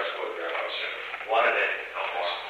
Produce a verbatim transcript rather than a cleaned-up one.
rest go to their house. One a day, no more.